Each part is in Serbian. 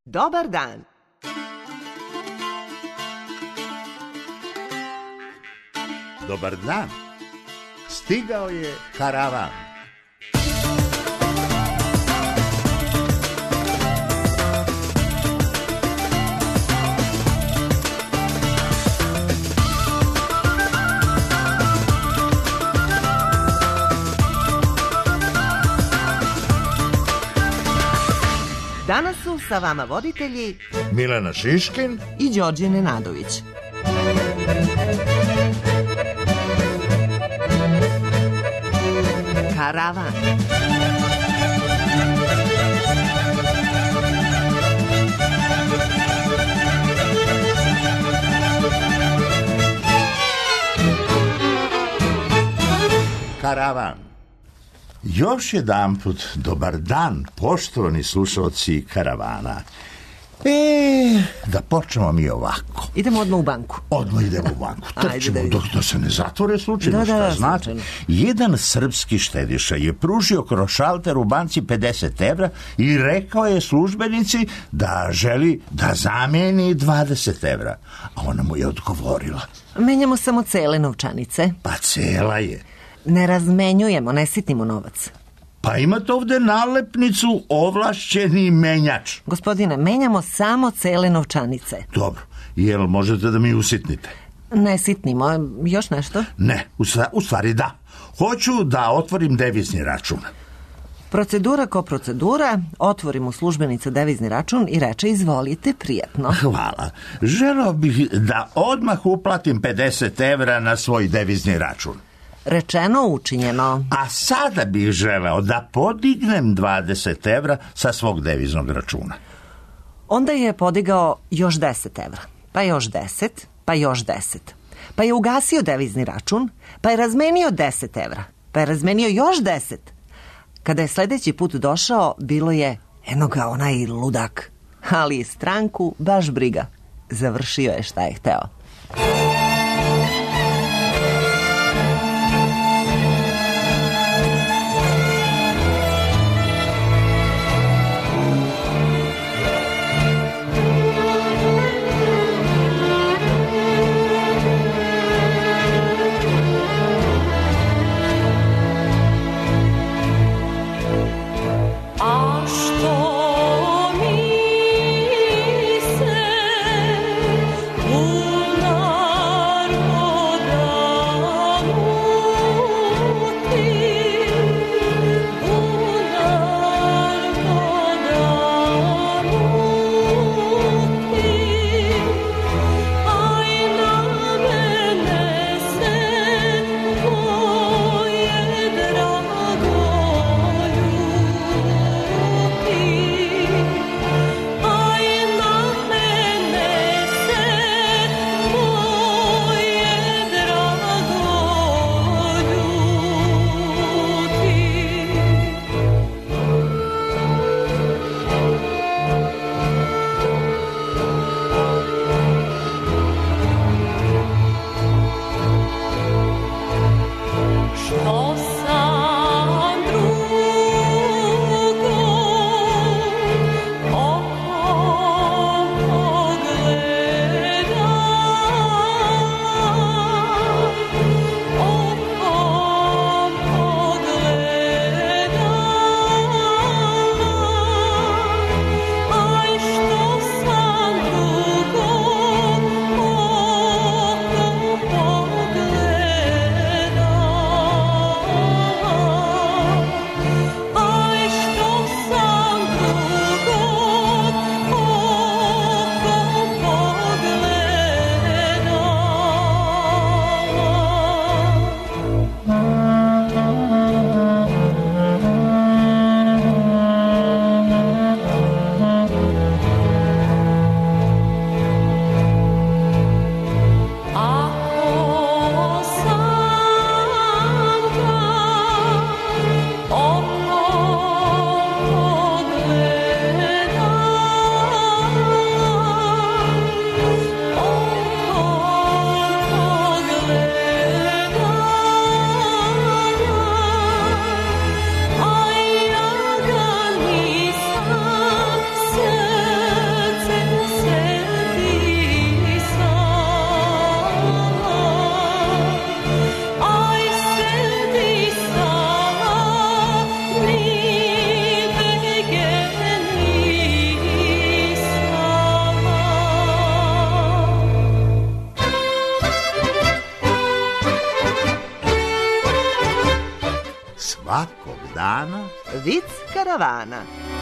Dobar dan. Dobar dan. Stigao je karavan. Danas su sa vama voditelji Milena Šiškin i Đorđe Nenadović. Karavan. Karavan. Još jedanput dobar dan, poštovani slušalci Karavana. Da počnemo mi ovako. Idemo odmah u banku. Odmah idemo u banku. Trčimo dok to se ne zatvore slučajno, Da, šta znate. slučajno. Jedan srpski štediša je pružio kroz šalter u banci 50 evra i rekao je službenici da želi da zameni 20 evra. A ona mu je odgovorila. Menjamo samo cele novčanice. Pa cela je. Ne razmenjujemo, ne sitnimo novac. Pa imate ovde nalepnicu ovlašćeni menjač. Gospodine, menjamo samo cele novčanice. Dobro, jel možete da mi usitnite? Ne sitnimo. Još nešto? Ne, u stvari da. Hoću da otvorim devizni račun. Procedura ko procedura, otvorimo službenica devizni račun i reče izvolite, prijatno. Hvala. Želeo bih da odmah uplatim 50 evra na svoj devizni račun. Rečeno, učinjeno. A sada bih želeo da podignem 20 evra sa svog deviznog računa. Onda je podigao još 10 evra, pa još 10, pa još 10. Pa je ugasio devizni račun, pa je razmenio 10 evra, pa je razmenio još 10. Kada je sledeći put došao, bilo je, eno ga onaj ludak. Ali stranku baš briga. Završio je šta je hteo. Una dana, vic karavana.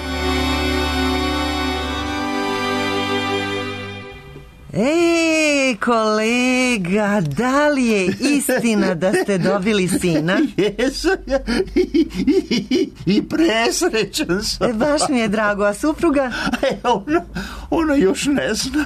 Ej, kolega, da li je istina da ste dobili sina? Jesam ja i presrećan sam. Baš mi je drago, a supruga? Ona još ne zna.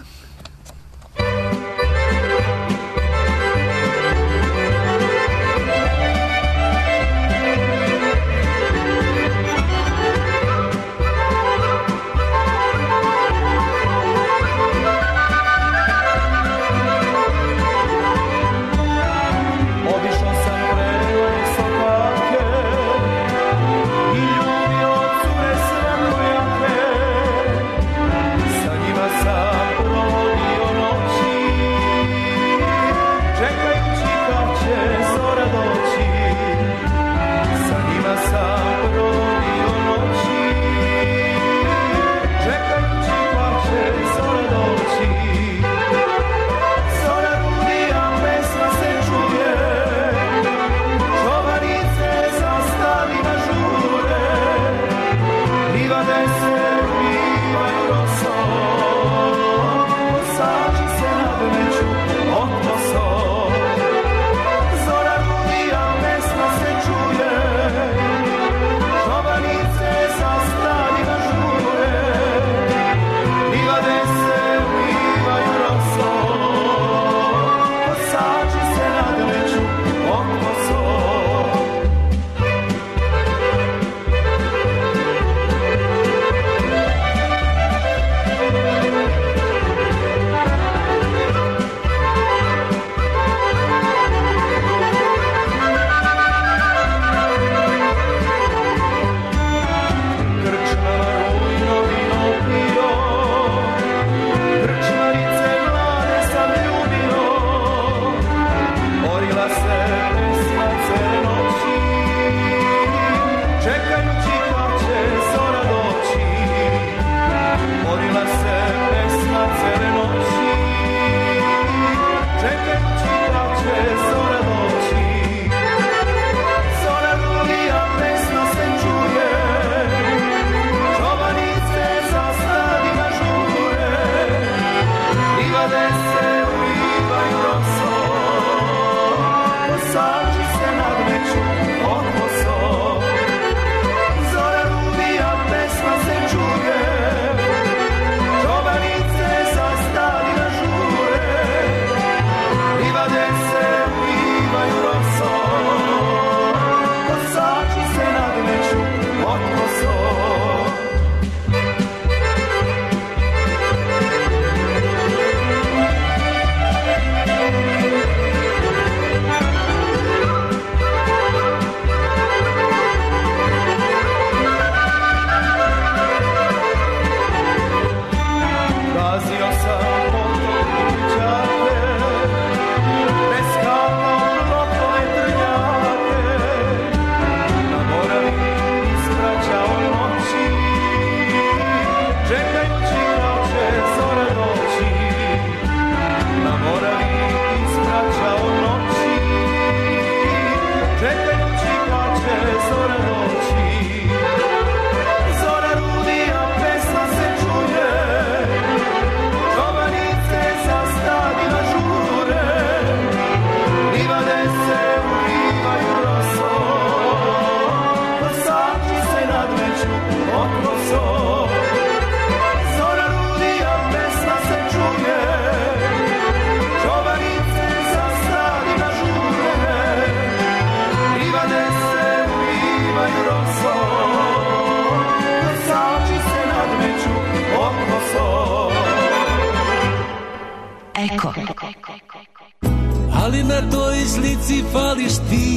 Ali na toj slici fališ ti,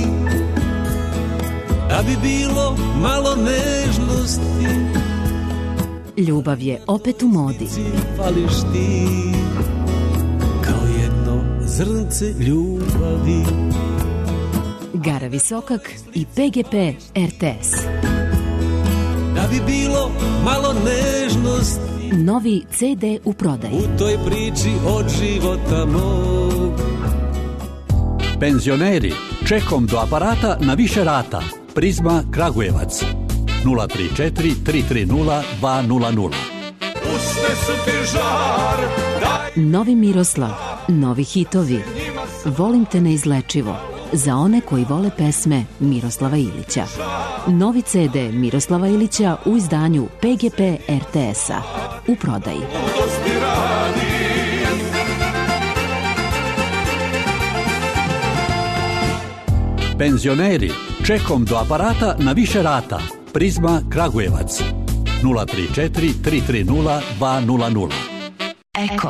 da bi bilo malo nežnosti. Ljubav je opet u modi. Fališ ti, kao jedno zrnce ljubavi. Gara Visokak i PGP RTS. Da bi bilo malo nežnosti. Novi CD u prodaji. U toj priči od života mog. Penzioneri, čekom do aparata na više rata. Prizma Kragujevac 034 330 200. Usne su ti žar, daj. Novi Miroslav, novi hitovi. Volim te neizlečivo. Za one koji vole pesme Miroslava Ilića. Novi CD Miroslava Ilića u izdanju PGP RTS-a. U prodaji. Penzioneri, čekom do aparata na više rata. Prizma Kragujevac 034 330 200. Eko.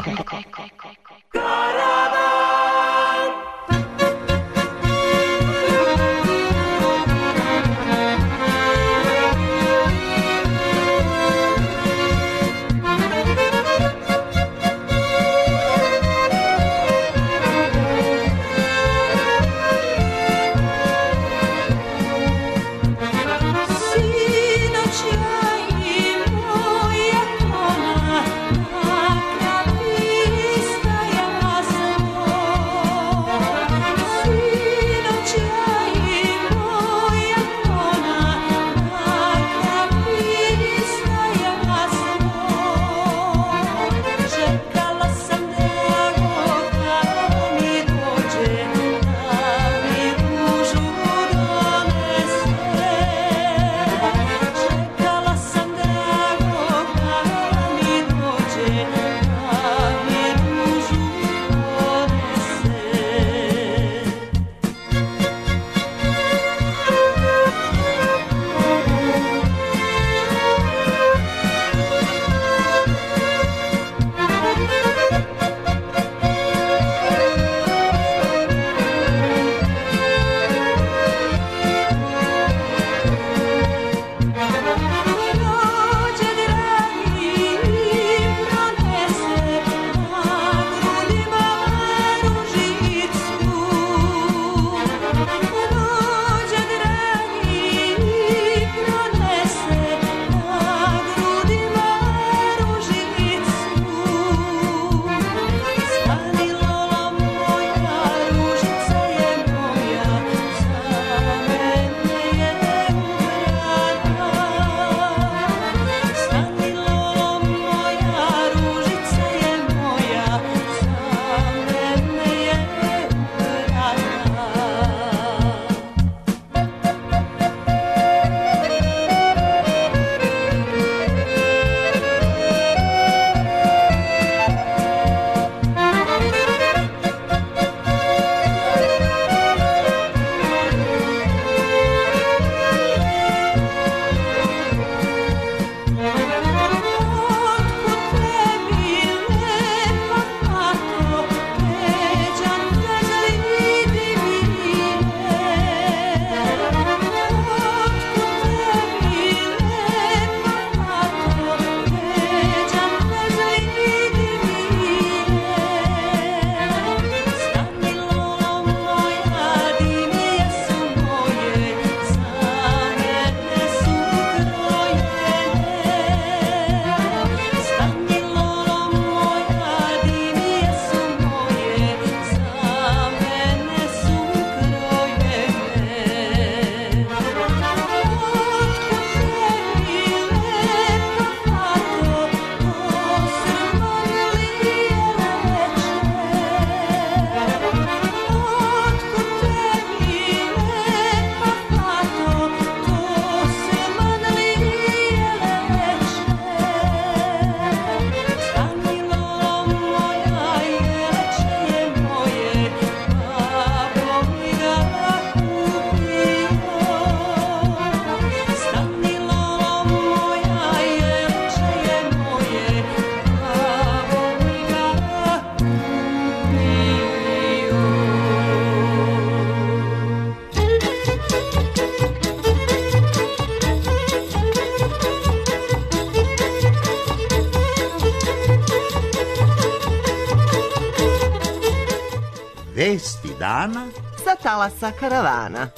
Vesti dana sa talasa karavana.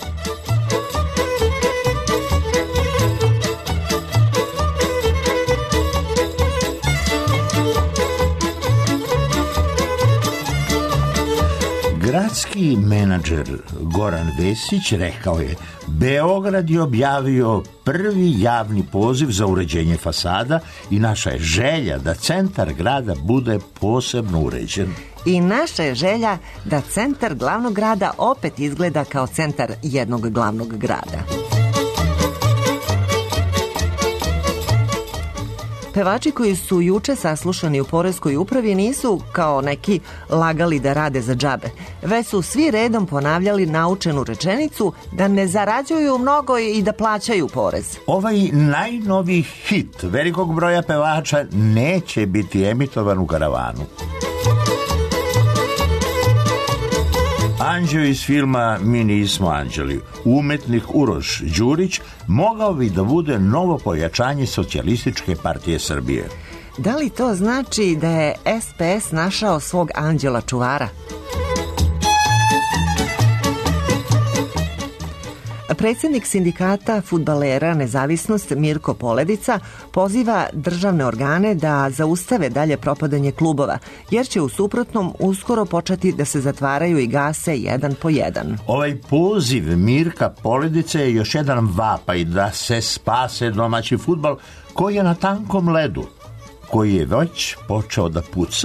Gradski menadžer Goran Vesić rekao je: Beograd je objavio prvi javni poziv za uređenje fasada i naša je želja da centar grada bude posebno uređen. I naša je želja da centar glavnog grada opet izgleda kao centar jednog glavnog grada. Pevači koji su juče saslušani u poreskoj upravi nisu kao neki lagali da rade za džabe, već su svi redom ponavljali naučenu rečenicu da ne zarađuju mnogo i da plaćaju porez. Ovaj najnoviji hit velikog broja pevača neće biti emitovan u karavanu. Anđeo iz filma Mi nismo anđeli, umetnik Uroš Đurić, mogao bi da bude novo pojačanje Socijalističke partije Srbije. Da li to znači da je SPS našao svog anđela čuvara? Predsjednik sindikata fudbalera Nezavisnost Mirko Poledica poziva državne organe da zaustave dalje propadanje klubova, jer će u suprotnom uskoro početi da se zatvaraju i gase jedan po jedan. Ovaj poziv Mirka Poledice je još jedan vapaj da se spase domaći fudbal koji je na tankom ledu, koji je već počeo da puca.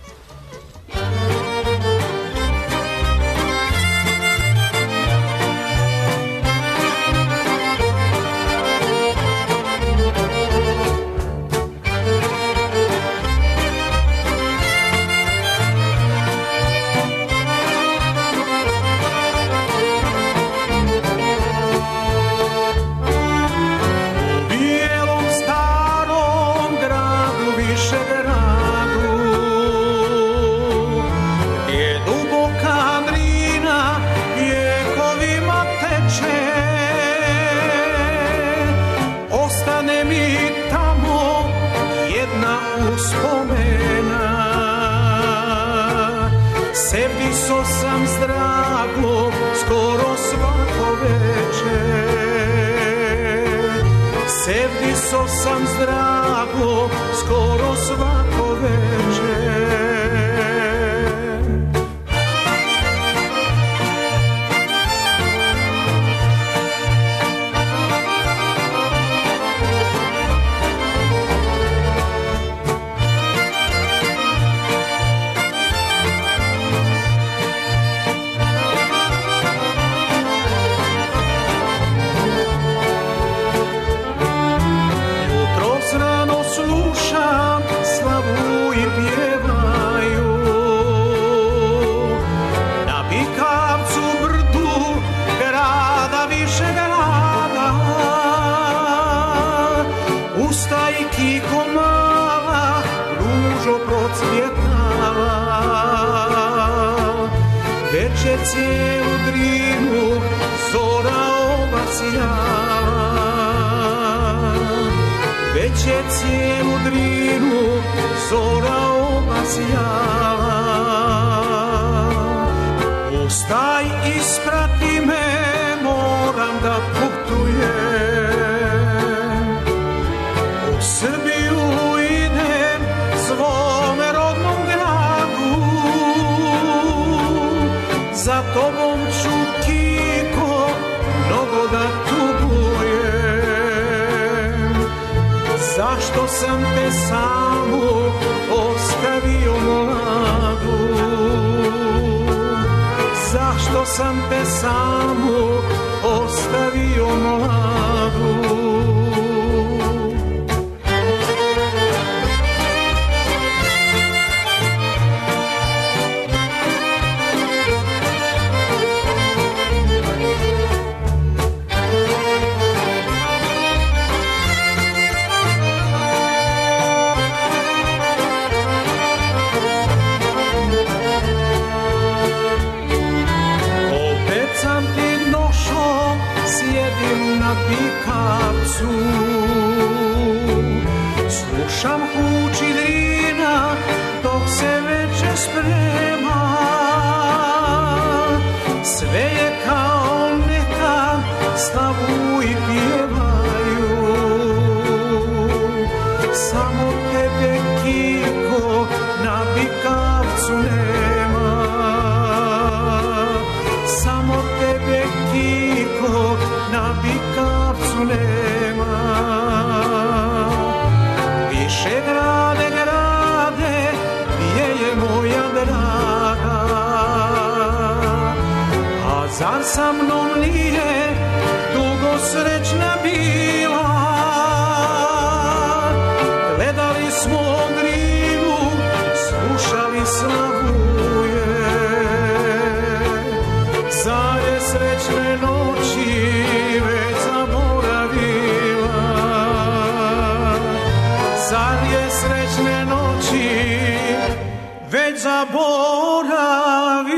Sevdiso sam zdravo skoro svako veče. Sevdiso sam zdravo skoro svako veče. Cijelu Drinu zora obasjava, već je cijelu Drinu zora obasjava. Ustaj, isprati me, moram da putujem, u Srbiju idem svome rodnom gradu. Za tobom ću, Kiko, mnogo da tugujem. Zašto sam te samu ostavio mladu? Zašto sam te samu ostavio mladu? Slušam huči Drina dok se veče sprema. Sve je kao nekad, slavu i pjevaju. Samo tebe, Kiko, na Bikavcu nema. zar sa mnom nije dugo srećna bila? Gledali smo grivu, slušali slavuje, zar je srećne noći već zaboravila? Zar je srećne noći već zaboravila?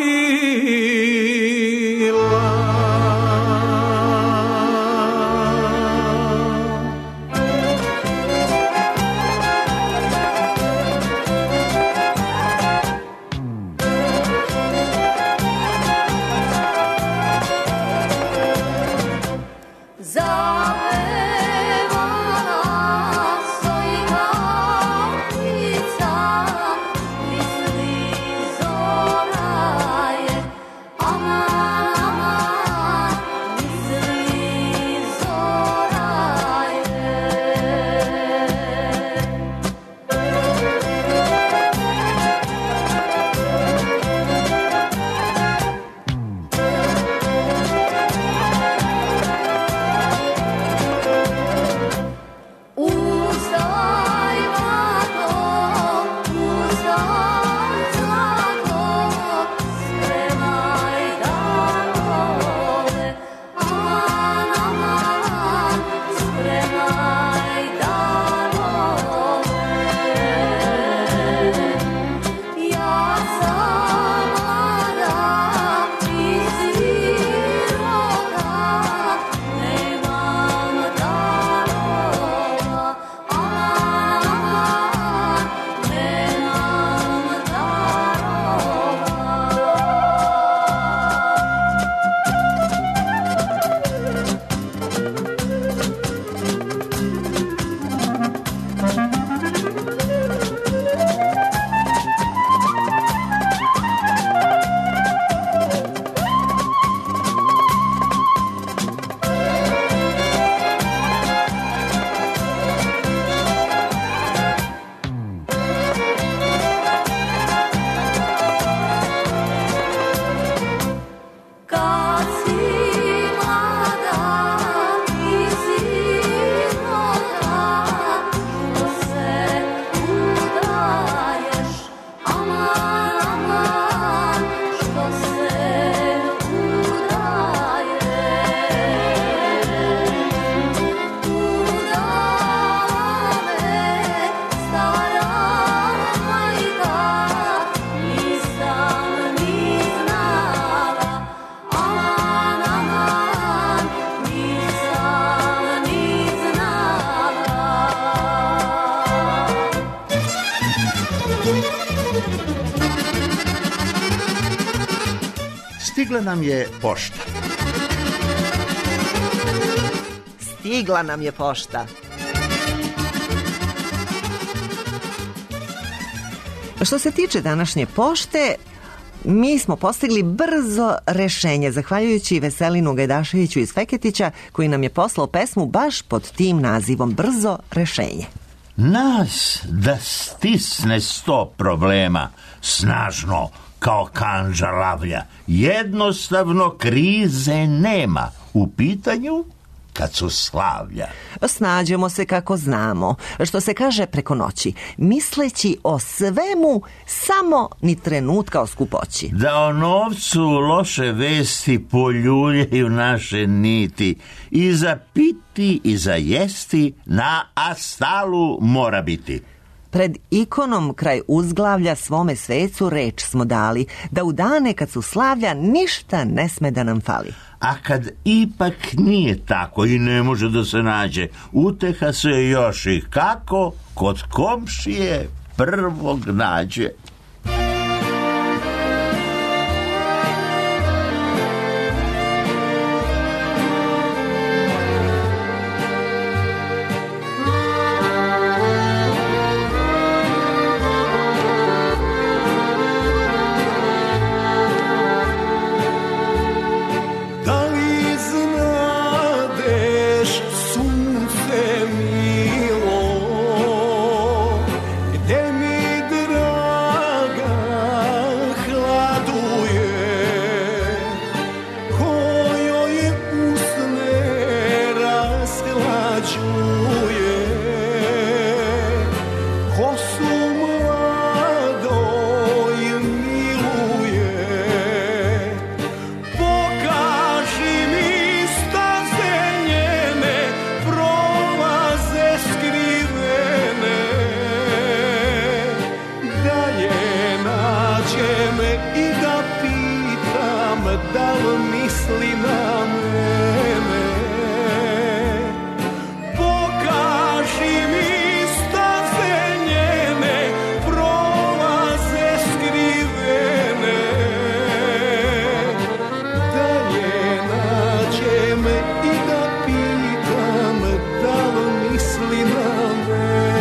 Stigla nam je pošta. Stigla nam je pošta. Što se tiče današnje pošte, mi smo postigli brzo rešenje, zahvaljujući Veselinu Gajdaševiću iz Feketića, koji nam je poslao pesmu baš pod tim nazivom Brzo rešenje. Nas da stisne 100 problema, snažno kao kandža lavlja. Jednostavno krize nema. U pitanju kad su slavlja. Snađemo se kako znamo, što se kaže preko noći, misleći o svemu, samo ni trenutka o skupoći. Da o novcu loše vesti poljuljaju naše niti, i za piti i za jesti na astalu mora biti. Pred ikonom kraj uzglavlja svome svecu reč smo dali, da u dane kad su slavlja ništa ne sme da nam fali. A kad ipak nije tako i ne može da se nađe, uteha se još i kako kod komšije prvog nađe. Gde mi nađe me i da pitam da li misli na mene. Pokaži mi staze njene, prolaze skrivene, da je nađe me i da pitam da li misli na mene.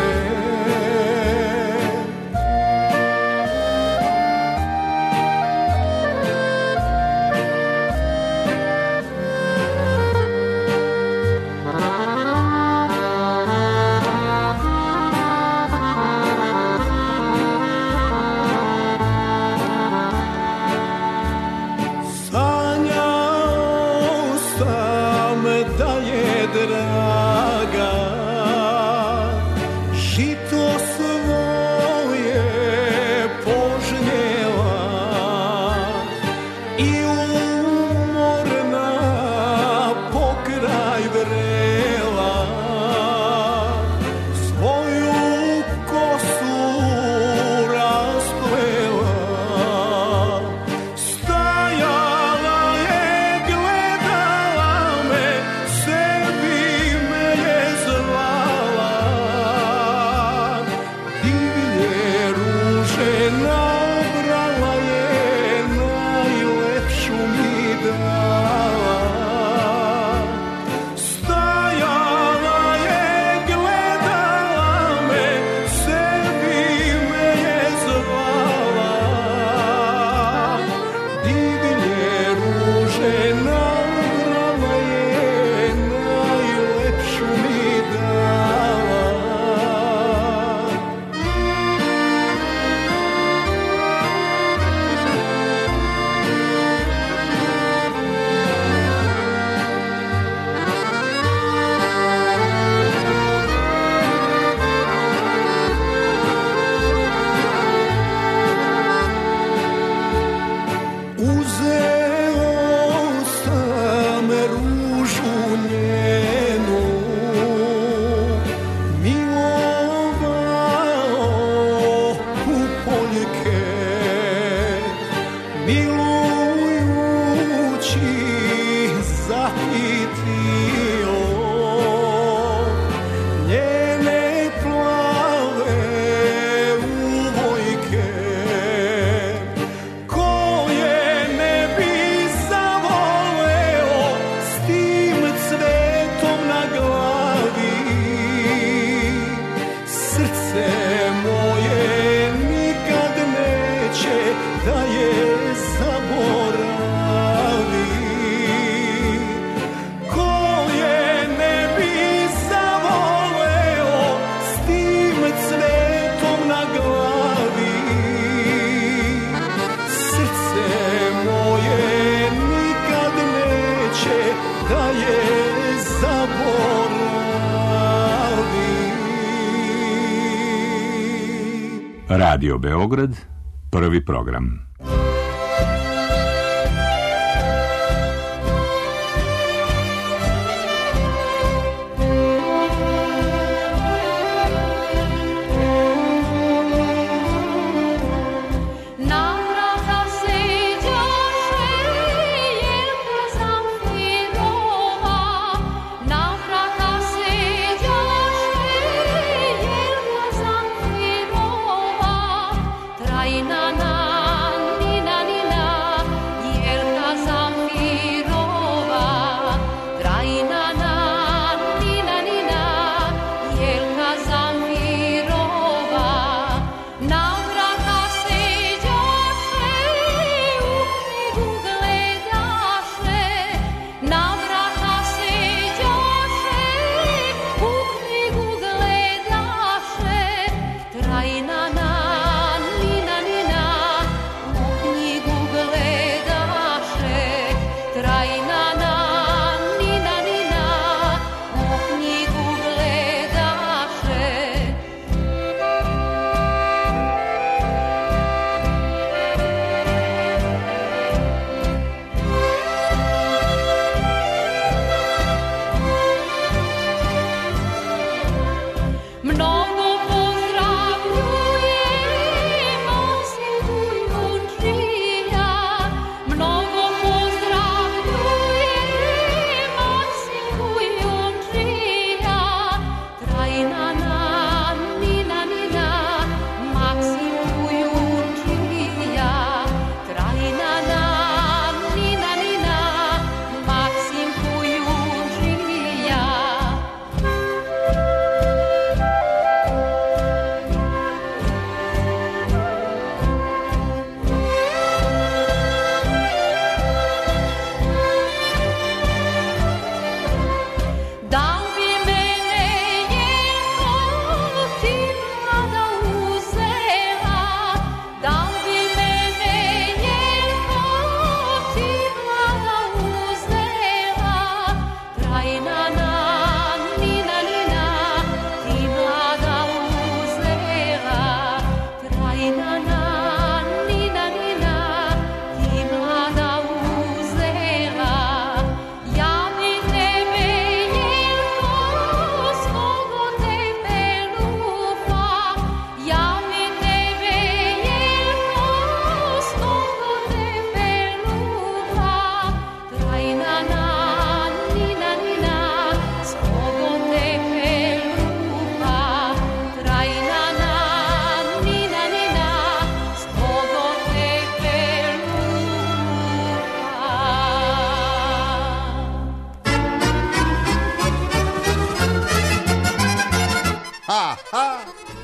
Radio Beograd, prvi program.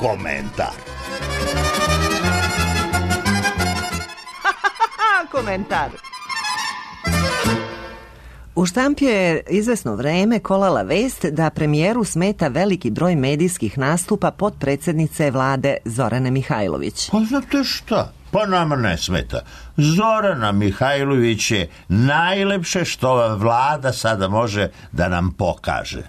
komentar. Komentar. U štampi je izvesno vreme kolala vest da premijeru smeta veliki broj medijskih nastupa potpredsednice vlade Zorane Mihajlović. Pa znate šta? Pa nama ne smeta. Zorana Mihajlović je najlepše što ova vlada sada može da nam pokaže.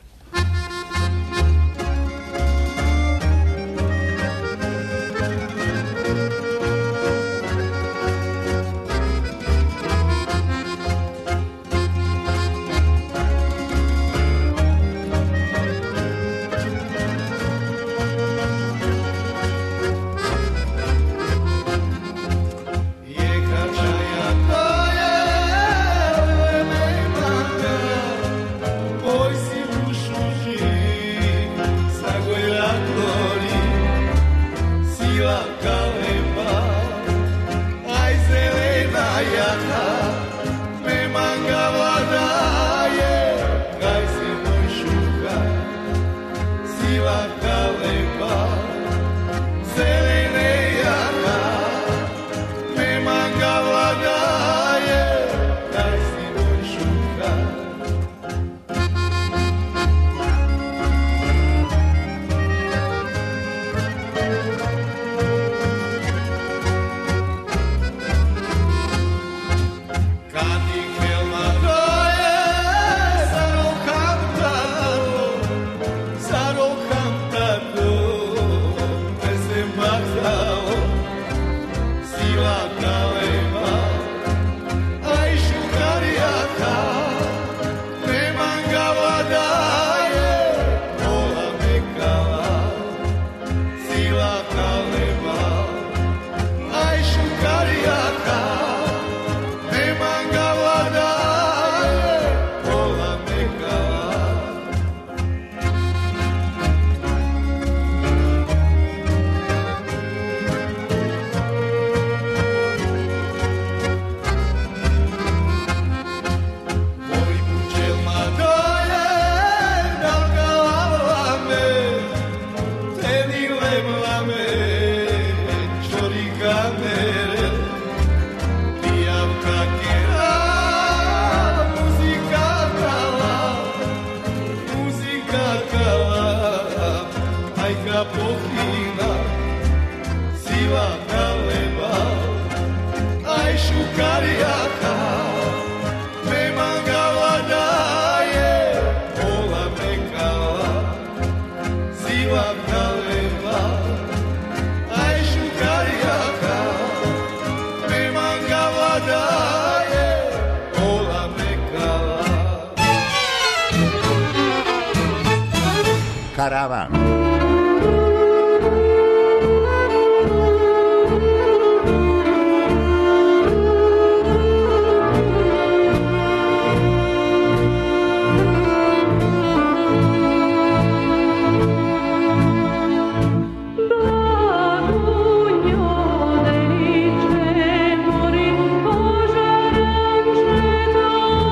Karavan.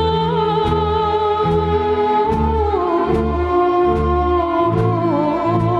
Oh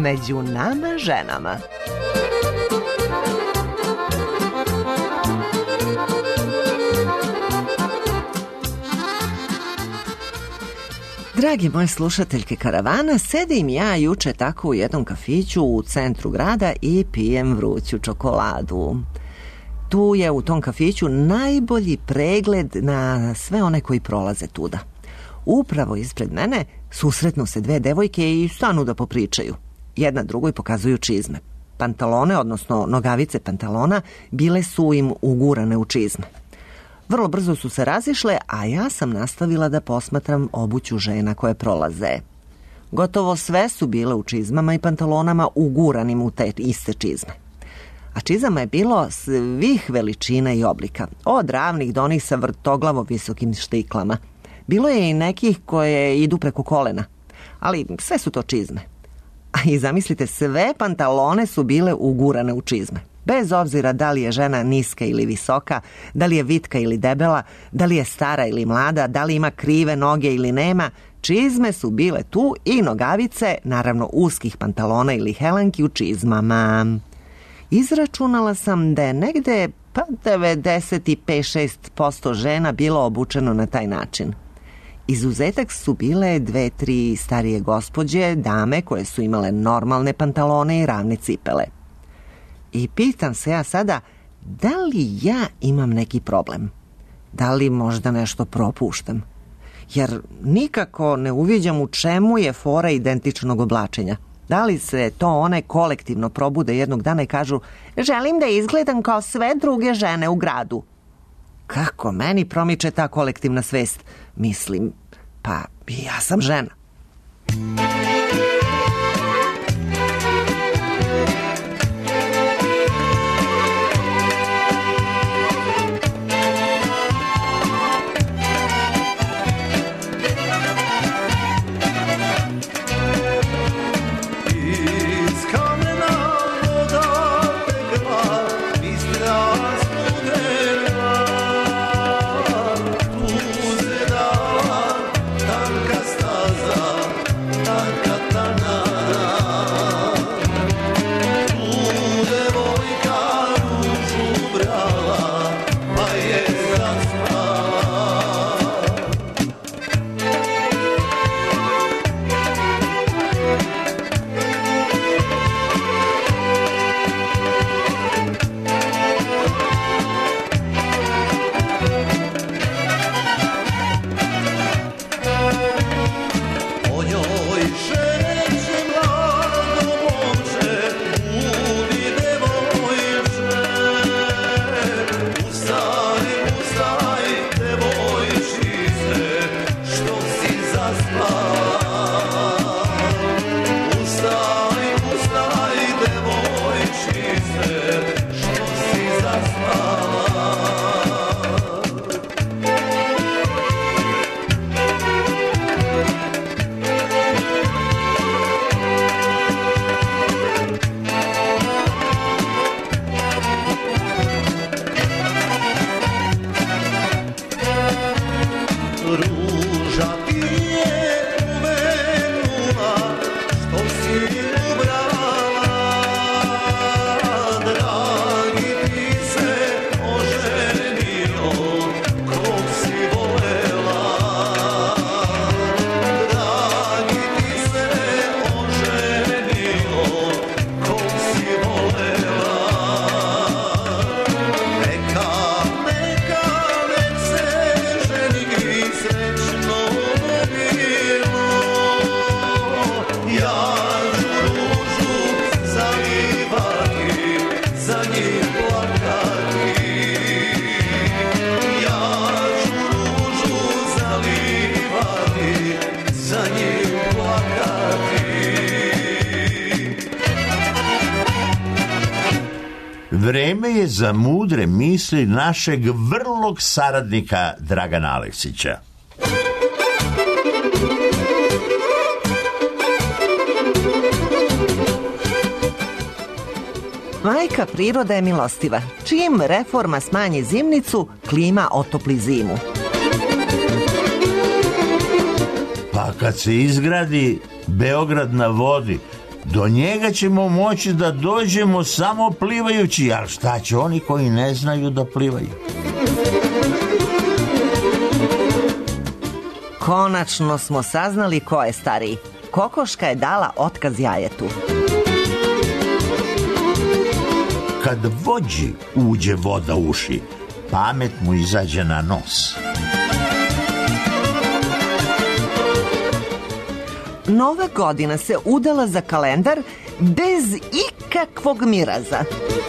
među nama ženama. Dragi moji slušateljke karavana, sedim ja juče tako u jednom kafiću u centru grada i pijem vruću čokoladu. Tu je u tom kafiću najbolji pregled na sve one koji prolaze tuda. Upravo ispred mene susretnu se dve devojke i stanu da popričaju. Jedna drugoj pokazuju čizme. Pantalone, odnosno nogavice pantalona, bile su im ugurane u čizme. Vrlo brzo su se razišle, a ja sam nastavila da posmatram obuću žena koje prolaze. Gotovo sve su bile u čizmama i pantalonama uguranim u te iste čizme. A čizama je bilo svih veličina i oblika, od ravnih do onih sa vrtoglavo visokim štiklama. Bilo je i nekih koje idu preko kolena, ali sve su to čizme. A i zamislite, sve pantalone su bile ugurane u čizme. Bez obzira da li je žena niska ili visoka, da li je vitka ili debela, da li je stara ili mlada, da li ima krive noge ili nema, čizme su bile tu i nogavice, naravno uskih pantalona ili helanki u čizmama. Izračunala sam da je negde 95-6% žena bilo obučeno na taj način. Izuzetak su bile 2-3 starije gospođe, dame koje su imale normalne pantalone i ravne cipele. I pitam se ja sada, da li ja imam neki problem? Da li možda nešto propuštam? Jer nikako ne uviđam u čemu je fora identičnog oblačenja. Da li se to one kolektivno probude jednog dana i kažu, želim da izgledam kao sve druge žene u gradu? Kako meni promiče ta kolektivna svest? Mislim, pa ja sam žena. Vreme je za mudre misli našeg vrlog saradnika Dragana Aleksića. Majka priroda je milostiva. Čim reforma smanji zimnicu, klima otopli zimu. Pa kad se izgradi Beograd na vodi, Do njega ćemo moći da dođemo samo plivajući, ali šta će oni koji ne znaju da plivaju? Konačno smo saznali ko je stariji. Kokoška je dala otkaz jajetu. Kad vođi uđe voda u uši, pamet mu izađe na nos. Nova godina se udala za kalendar bez ikakvog miraza.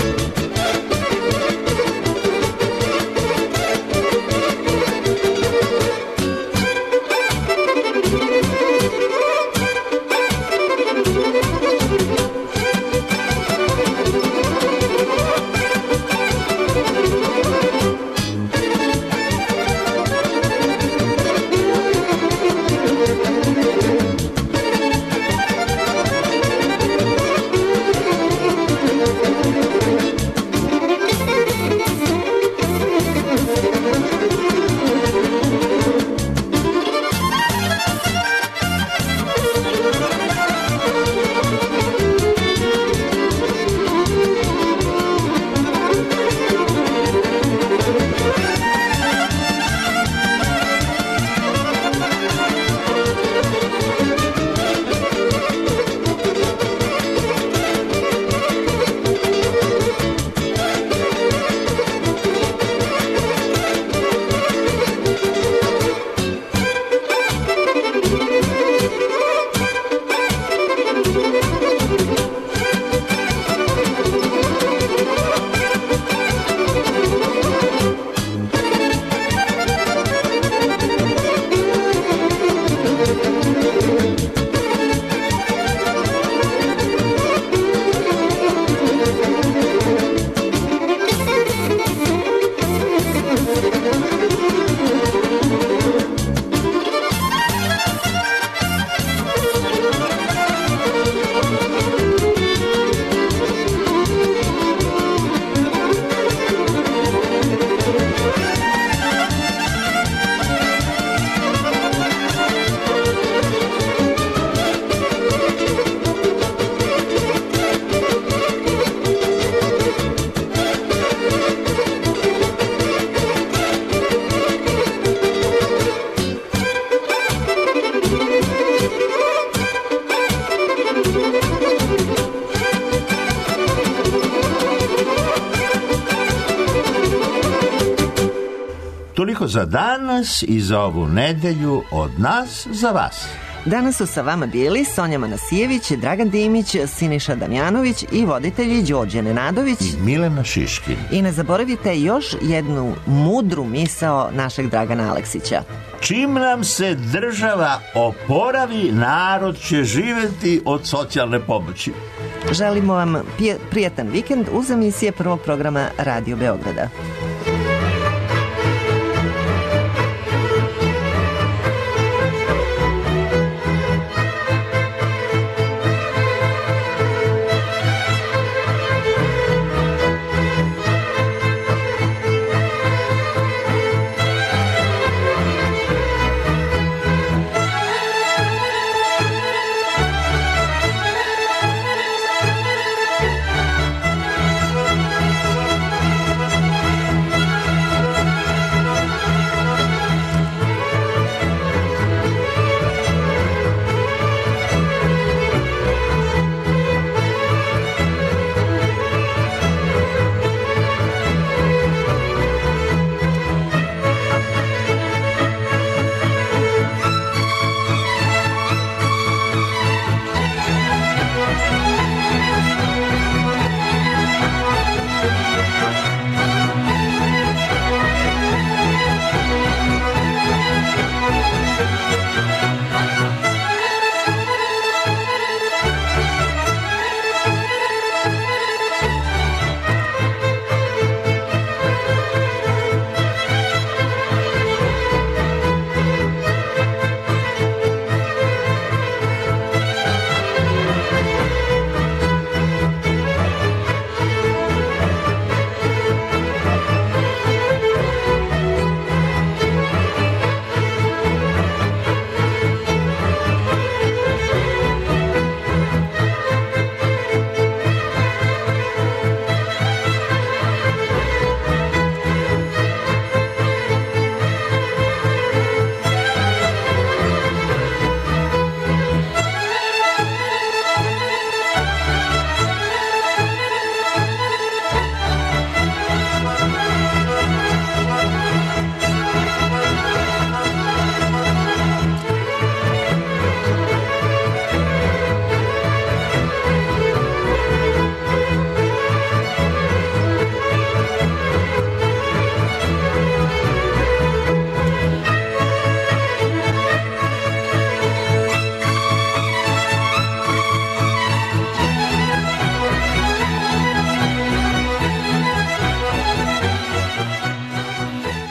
Toliko za danas i za ovu nedelju od nas za vas. Danas su sa vama bili Sonja Manasijević, Dragan Dimić, Siniša Damjanović i voditelji Đorđe Nenadović i Milena Šiškin. I ne zaboravite još jednu mudru misao našeg Dragana Aleksića. Čim nam se država oporavi, narod će živjeti od socijalne pomoći. Želimo vam prijatan vikend uz emisije prvog programa Radio Beograda.